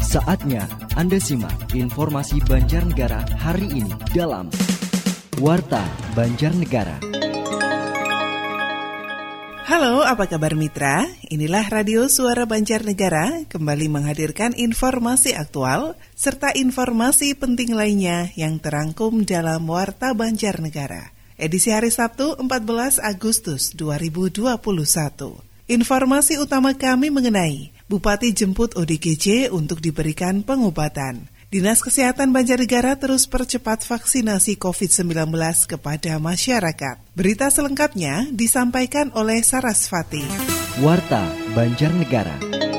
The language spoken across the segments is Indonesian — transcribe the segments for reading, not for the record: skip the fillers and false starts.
Saatnya Anda simak informasi Banjarnegara hari ini dalam Warta Banjarnegara. Halo, apa kabar mitra? Inilah Radio Suara Banjarnegara kembali menghadirkan informasi aktual serta informasi penting lainnya yang terangkum dalam Warta Banjarnegara. Edisi hari Sabtu 14 Agustus 2021. Informasi utama kami mengenai Bupati jemput ODGJ untuk diberikan pengobatan. Dinas Kesehatan Banjarnegara terus percepat vaksinasi COVID-19 kepada masyarakat. Berita selengkapnya disampaikan oleh Sarasvati. Warta Banjarnegara.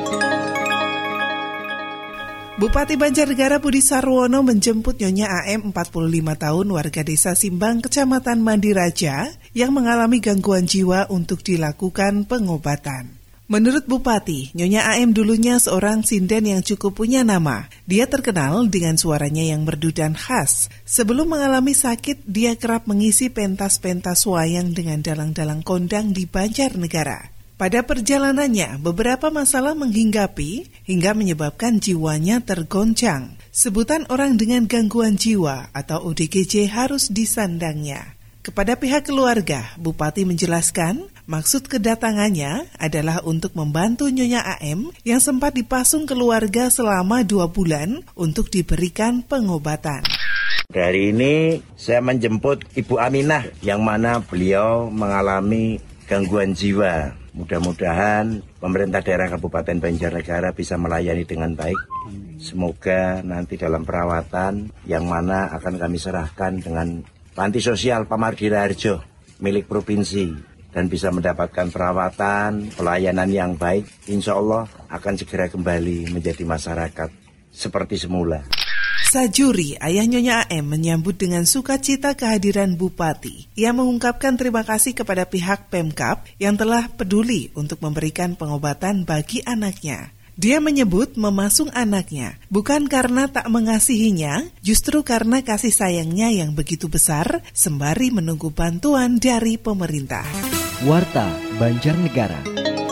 Bupati Banjarnegara Budi Sarwono menjemput Nyonya AM 45 tahun warga desa Simbang, Kecamatan Mandiraja yang mengalami gangguan jiwa untuk dilakukan pengobatan. Menurut Bupati, Nyonya AM dulunya seorang sinden yang cukup punya nama. Dia terkenal dengan suaranya yang merdu dan khas. Sebelum mengalami sakit, dia kerap mengisi pentas-pentas wayang dengan dalang-dalang kondang di Banjarnegara. Pada perjalanannya, beberapa masalah menghinggapi hingga menyebabkan jiwanya tergoncang. Sebutan orang dengan gangguan jiwa atau ODGJ harus disandangnya. Kepada pihak keluarga, Bupati menjelaskan maksud kedatangannya adalah untuk membantu Nyonya AM yang sempat dipasung keluarga selama 2 bulan untuk diberikan pengobatan. Dari ini saya menjemput Ibu Aminah yang mana beliau mengalami gangguan jiwa. Mudah-mudahan pemerintah daerah Kabupaten Banjarnegara bisa melayani dengan baik. Semoga nanti dalam perawatan yang mana akan kami serahkan dengan Panti Sosial Pamardi Raharjo milik provinsi dan bisa mendapatkan perawatan, pelayanan yang baik, insya Allah akan segera kembali menjadi masyarakat seperti semula. Sajuri, ayah Nyonya AM, menyambut dengan sukacita kehadiran Bupati. Ia mengungkapkan terima kasih kepada pihak Pemkab yang telah peduli untuk memberikan pengobatan bagi anaknya. Dia menyebut memasung anaknya bukan karena tak mengasihinya, justru karena kasih sayangnya yang begitu besar sembari menunggu bantuan dari pemerintah. Warta Banjarnegara.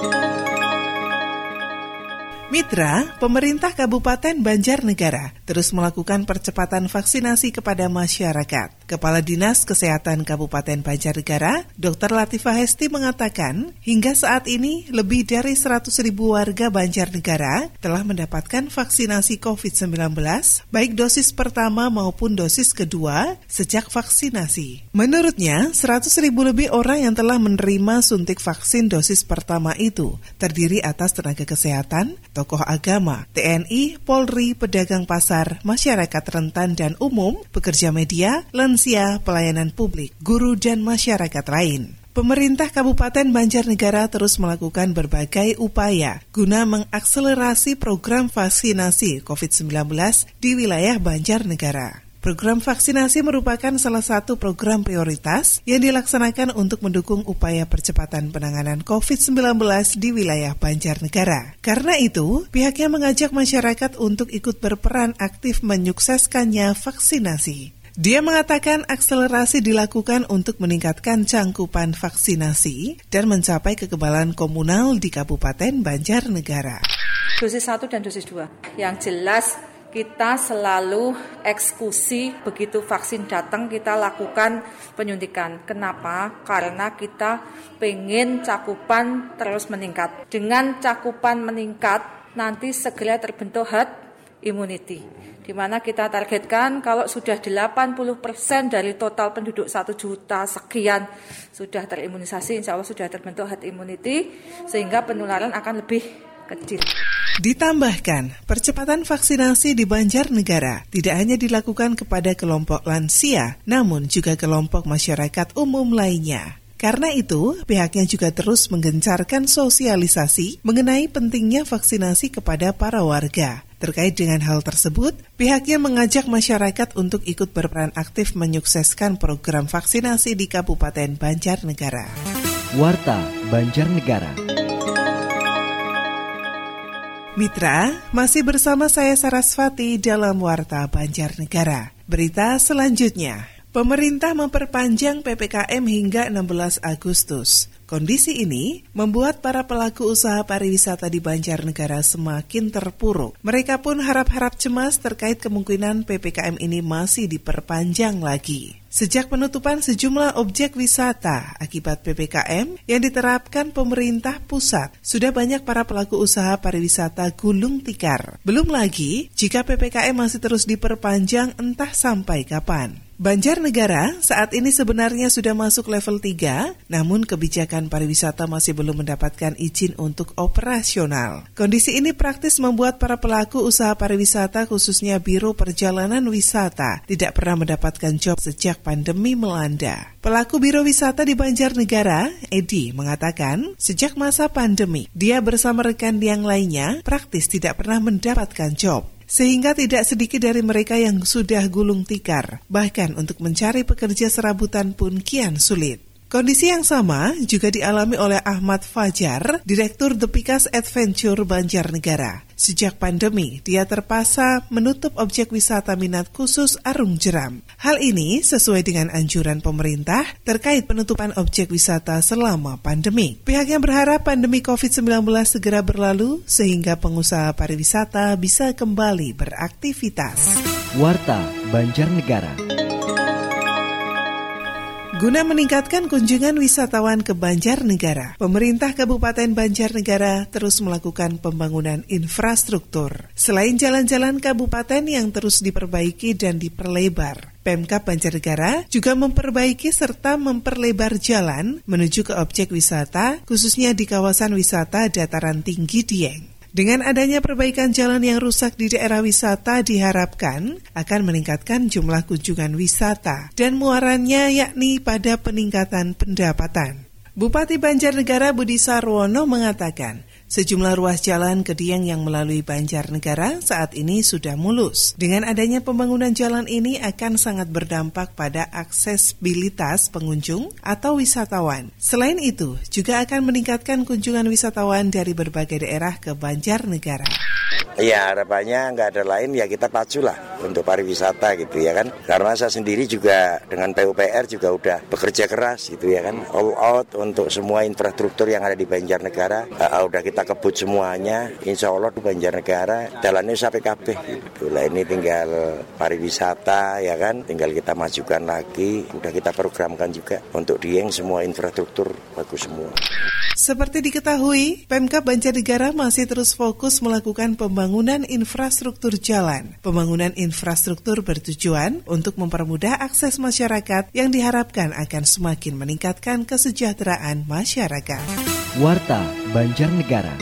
Mitra, pemerintah Kabupaten Banjarnegara terus melakukan percepatan vaksinasi kepada masyarakat. Kepala Dinas Kesehatan Kabupaten Banjarnegara, Dr. Latifah Hesti mengatakan, hingga saat ini lebih dari 100.000 warga Banjarnegara telah mendapatkan vaksinasi COVID-19, baik dosis pertama maupun dosis kedua sejak vaksinasi. Menurutnya, 100.000 lebih orang yang telah menerima suntik vaksin dosis pertama itu terdiri atas tenaga kesehatan, tokoh agama, TNI, Polri, pedagang pasar, masyarakat rentan dan umum, pekerja media, lansia, pelayanan publik, guru, dan masyarakat lain. Pemerintah Kabupaten Banjarnegara terus melakukan berbagai upaya guna mengakselerasi program vaksinasi COVID-19 di wilayah Banjarnegara. Program vaksinasi merupakan salah satu program prioritas yang dilaksanakan untuk mendukung upaya percepatan penanganan COVID-19 di wilayah Banjarnegara. Karena itu, pihaknya mengajak masyarakat untuk ikut berperan aktif menyukseskannya vaksinasi. Dia mengatakan akselerasi dilakukan untuk meningkatkan cangkupan vaksinasi dan mencapai kekebalan komunal di Kabupaten Banjarnegara. Dosis 1 dan dosis 2. Yang jelas kita selalu eksekusi begitu vaksin datang kita lakukan penyuntikan. Kenapa? Karena kita pengen cakupan terus meningkat. Dengan cakupan meningkat nanti segera terbentuk herd immunity. Di mana kita targetkan kalau sudah 80% dari total penduduk 1 juta sekian sudah terimunisasi, insya Allah sudah terbentuk herd immunity sehingga penularan akan lebih kecil. Ditambahkan, percepatan vaksinasi di Banjarnegara tidak hanya dilakukan kepada kelompok lansia, namun juga kelompok masyarakat umum lainnya. Karena itu, pihaknya juga terus menggencarkan sosialisasi mengenai pentingnya vaksinasi kepada para warga. Terkait dengan hal tersebut, pihaknya mengajak masyarakat untuk ikut berperan aktif menyukseskan program vaksinasi di Kabupaten Banjarnegara. Warta Banjarnegara. Mitra, masih bersama saya Sarasvati dalam Warta Banjarnegara. Berita selanjutnya, pemerintah memperpanjang PPKM hingga 16 Agustus. Kondisi ini membuat para pelaku usaha pariwisata di Banjarnegara semakin terpuruk. Mereka pun harap-harap cemas terkait kemungkinan PPKM ini masih diperpanjang lagi. Sejak penutupan sejumlah objek wisata akibat PPKM yang diterapkan pemerintah pusat, sudah banyak para pelaku usaha pariwisata gulung tikar. Belum lagi jika PPKM masih terus diperpanjang entah sampai kapan. Banjarnegara saat ini sebenarnya sudah masuk level 3, namun kebijakan pariwisata masih belum mendapatkan izin untuk operasional. Kondisi ini praktis membuat para pelaku usaha pariwisata khususnya Biro Perjalanan Wisata tidak pernah mendapatkan job sejak pandemi melanda. Pelaku Biro Wisata di Banjarnegara, Edi, mengatakan sejak masa pandemi, dia bersama rekan yang lainnya praktis tidak pernah mendapatkan job. Sehingga tidak sedikit dari mereka yang sudah gulung tikar, bahkan untuk mencari pekerja serabutan pun kian sulit. Kondisi yang sama juga dialami oleh Ahmad Fajar, Direktur The Pikas Adventure Banjarnegara. Sejak pandemi, dia terpaksa menutup objek wisata minat khusus Arung Jeram. Hal ini sesuai dengan anjuran pemerintah terkait penutupan objek wisata selama pandemi. Pihaknya berharap pandemi COVID-19 segera berlalu sehingga pengusaha pariwisata bisa kembali beraktivitas. Warta Banjarnegara. Guna meningkatkan kunjungan wisatawan ke Banjarnegara, pemerintah Kabupaten Banjarnegara terus melakukan pembangunan infrastruktur. Selain jalan-jalan kabupaten yang terus diperbaiki dan diperlebar, Pemkab Banjarnegara juga memperbaiki serta memperlebar jalan menuju ke objek wisata, khususnya di kawasan wisata dataran tinggi Dieng. Dengan adanya perbaikan jalan yang rusak di daerah wisata diharapkan akan meningkatkan jumlah kunjungan wisata dan muarannya yakni pada peningkatan pendapatan. Bupati Banjarnegara Budi Sarwono mengatakan, sejumlah ruas jalan ke Dieng yang melalui Banjarnegara saat ini sudah mulus. Dengan adanya pembangunan jalan ini akan sangat berdampak pada aksesibilitas pengunjung atau wisatawan. Selain itu, juga akan meningkatkan kunjungan wisatawan dari berbagai daerah ke Banjarnegara. Ya, harapannya nggak ada lain ya kita paculah untuk pariwisata gitu ya kan. Karena saya sendiri juga dengan PUPR juga udah bekerja keras gitu ya kan. All out untuk semua infrastruktur yang ada di Banjarnegara. Udah kita kebut semuanya. Insya Allah di Banjarnegara jalannya sampai kabeh gitu. Lah ini tinggal pariwisata ya kan. Tinggal kita majukan lagi. Udah kita programkan juga untuk Dieng semua infrastruktur bagus semua. Seperti diketahui, Pemkab Banjarnegara masih terus fokus melakukan pembangunan infrastruktur jalan. Pembangunan infrastruktur bertujuan untuk mempermudah akses masyarakat yang diharapkan akan semakin meningkatkan kesejahteraan masyarakat. Warta Banjarnegara.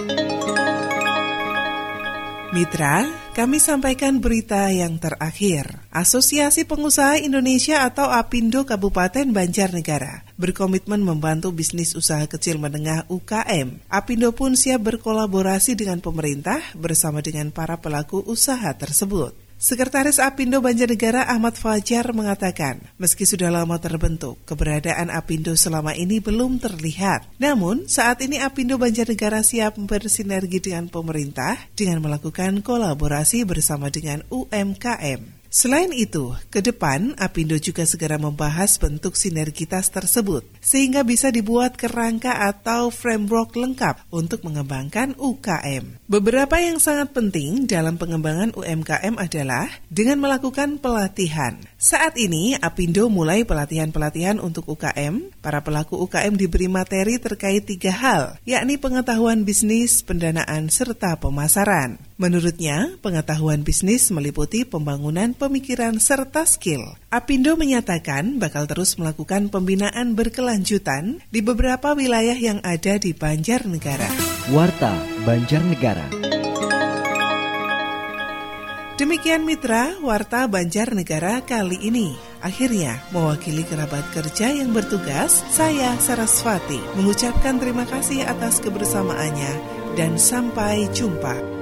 Mitra, kami sampaikan berita yang terakhir. Asosiasi Pengusaha Indonesia atau APindo Kabupaten Banjarnegara berkomitmen membantu bisnis usaha kecil menengah UKM. APindo pun siap berkolaborasi dengan pemerintah bersama dengan para pelaku usaha tersebut. Sekretaris APindo Banjarnegara Ahmad Fajar mengatakan, meski sudah lama terbentuk, keberadaan APindo selama ini belum terlihat. Namun, saat ini APindo Banjarnegara siap bersinergi dengan pemerintah dengan melakukan kolaborasi bersama dengan UMKM. Selain itu, ke depan APindo juga segera membahas bentuk sinergitas tersebut, sehingga bisa dibuat kerangka atau framework lengkap untuk mengembangkan UKM. Beberapa yang sangat penting dalam pengembangan UMKM adalah dengan melakukan pelatihan. Saat ini, APindo mulai pelatihan-pelatihan untuk UKM. Para pelaku UKM diberi materi terkait 3 hal, yakni pengetahuan bisnis, pendanaan, serta pemasaran. Menurutnya, pengetahuan bisnis meliputi pembangunan pemikiran serta skill. APindo menyatakan bakal terus melakukan pembinaan berkelanjutan di beberapa wilayah yang ada di Banjarnegara. Warta Banjarnegara. Demikian mitra, Warta Banjarnegara kali ini. Akhirnya, mewakili kerabat kerja yang bertugas, saya Sarasvati mengucapkan terima kasih atas kebersamaannya dan sampai jumpa.